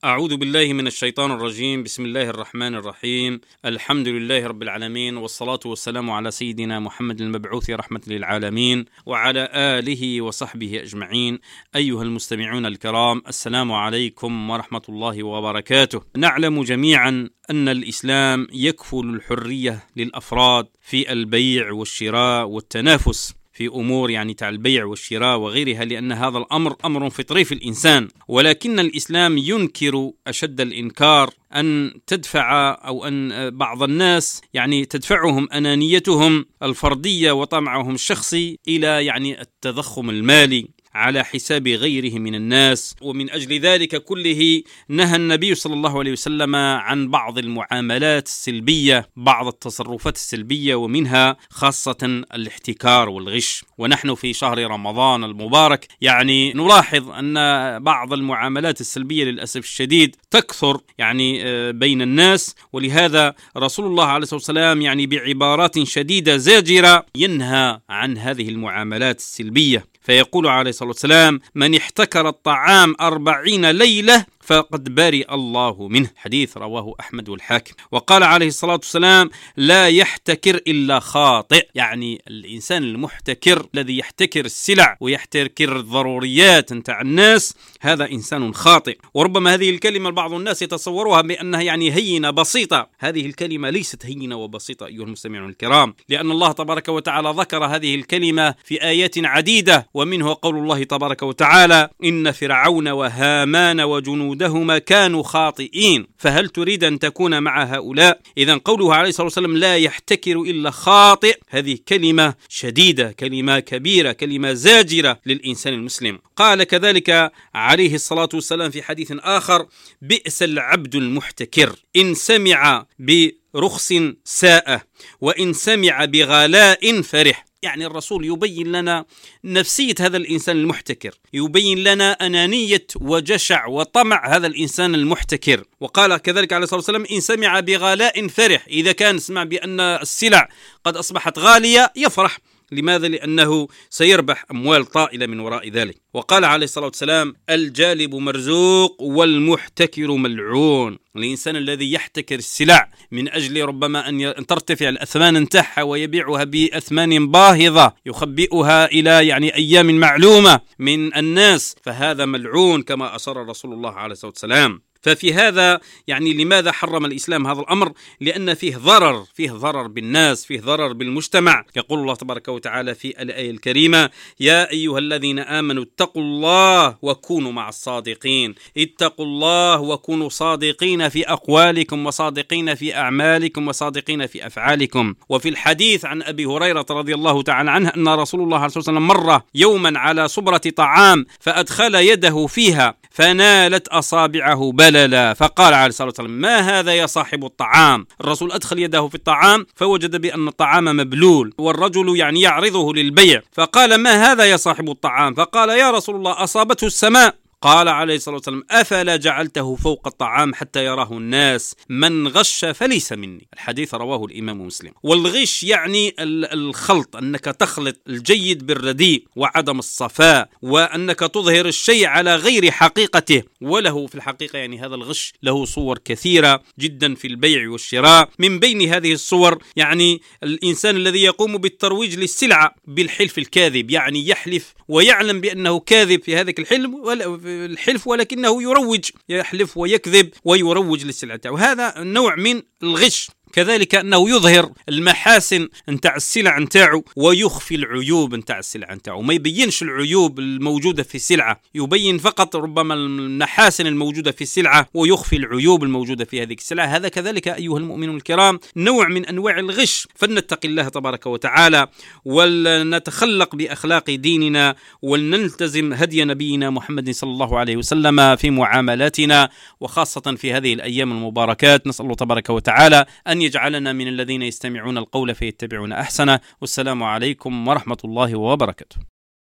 أعوذ بالله من الشيطان الرجيم. بسم الله الرحمن الرحيم. الحمد لله رب العالمين، والصلاة والسلام على سيدنا محمد المبعوث رحمة للعالمين وعلى آله وصحبه أجمعين. أيها المستمعون الكرام، السلام عليكم ورحمة الله وبركاته. نعلم جميعا أن الإسلام يكفل الحرية للأفراد في البيع والشراء والتنافس في أمور تاع البيع والشراء وغيرها، لأن هذا الأمر أمر فطري في الإنسان، ولكن الإسلام ينكر أشد الإنكار أن تدفع أو أن بعض الناس تدفعهم أنانيتهم الفردية وطمعهم الشخصي إلى التضخم المالي على حساب غيره من الناس. ومن أجل ذلك كله نهى النبي صلى الله عليه وسلم عن بعض المعاملات السلبية، بعض التصرفات السلبية، ومنها خاصة الاحتكار والغش. ونحن في شهر رمضان المبارك نلاحظ أن بعض المعاملات السلبية للأسف الشديد تكثر بين الناس، ولهذا رسول الله عليه الصلاة والسلام بعبارات شديدة زاجرة ينهى عن هذه المعاملات السلبية، فيقول عليه الصلاة والسلام: من احتكر الطعام 40 ليلة فقد برئ الله منه. حديث رواه أحمد والحاكم. وقال عليه الصلاة والسلام: لا يحتكر إلا خاطئ. الإنسان المحتكر الذي يحتكر السلع ويحتكر الضروريات نتاع الناس، هذا إنسان خاطئ. وربما هذه الكلمة بعض الناس يتصورها بأنها هينة بسيطة. هذه الكلمة ليست هينة وبسيطة أيها المستمعون الكرام، لأن الله تبارك وتعالى ذكر هذه الكلمة في آيات عديدة، ومنه قول الله تبارك وتعالى: إن فرعون وهامان وجنودهما كانوا خاطئين فهل تريد أن تكون مع هؤلاء؟ إذن قوله عليه الصلاة والسلام لا يحتكر إلا خاطئ، هذه كلمة شديدة، كلمة كبيرة، كلمة زاجرة للإنسان المسلم. قال كذلك عليه الصلاة والسلام في حديث آخر: بئس العبد المحتكر، إن سمع برخص ساء وإن سمع بغلاء فرح. الرسول يبين لنا نفسية هذا الإنسان المحتكر، يبين لنا أنانية وجشع وطمع هذا الإنسان المحتكر. وقال كذلك عليه الصلاة والسلام: إن سمع بغلاء فرح، إذا كان سمع بأن السلع قد أصبحت غالية يفرح. لماذا؟ لأنه سيربح أموال طائلة من وراء ذلك. وقال عليه الصلاة والسلام: الجالب مرزوق والمحتكر ملعون. الإنسان الذي يحتكر السلع من أجل ربما أن ترتفع الأثمان نتاعها ويبيعها بأثمان باهظة يخبئها إلى أيام معلومة من الناس، فهذا ملعون كما أشار رسول الله عليه الصلاة والسلام. ففي هذا لماذا حرم الإسلام هذا الأمر؟ لأن فيه ضرر بالناس، فيه ضرر بالمجتمع. يقول الله تبارك وتعالى في الآية الكريمة: يا أيها الذين آمنوا اتقوا الله وكونوا مع الصادقين. اتقوا الله وكونوا صادقين في أقوالكم وصادقين في أعمالكم وصادقين في أفعالكم. وفي الحديث عن أبي هريرة رضي الله تعالى عنه أن رسول الله عليه الصلاة والسلام مر يوما على صبرة طعام فأدخل يده فيها فنالت أصابعه بللا، فقال عليه الصلاة والسلام: ما هذا يا صاحب الطعام؟ الرسول أدخل يده في الطعام فوجد بأن الطعام مبلول، والرجل يعرضه للبيع، فقال: ما هذا يا صاحب الطعام؟ فقال: يا رسول الله أصابته السماء. قال عليه الصلاة والسلام: أفلا جعلته فوق الطعام حتى يراه الناس؟ من غش فليس مني. الحديث رواه الإمام مسلم. والغش الخلط، أنك تخلط الجيد بالرديء وعدم الصفاء، وأنك تظهر الشيء على غير حقيقته. وله في الحقيقة هذا الغش له صور كثيرة جدا في البيع والشراء. من بين هذه الصور الإنسان الذي يقوم بالترويج للسلعة بالحلف الكاذب، يحلف ويعلم بأنه كاذب في هذا الحلف ولكنه يحلف ويكذب ويروج للسلعة. وهذا نوع من الغش. كذلك أنه يظهر المحاسن نتاع السلع نتاعو ويخفي العيوب نتاع السلع نتاعو، ما يبينش العيوب الموجودة في السلعة، يبين فقط ربما المحاسن الموجودة في السلعة ويخفي العيوب الموجودة في هذه السلعة. هذا كذلك أيها المؤمنون الكرام نوع من أنواع الغش. فلنتق الله تبارك وتعالى ولنتخلق بأخلاق ديننا ولنلتزم هدي نبينا محمد صلى الله عليه وسلم في معاملاتنا، وخاصة في هذه الأيام المباركات. نسأل الله تبارك وتعالى أن يجعلنا من الذين يستمعون القول فيتبعون أحسنه. والسلام عليكم ورحمة الله وبركاته.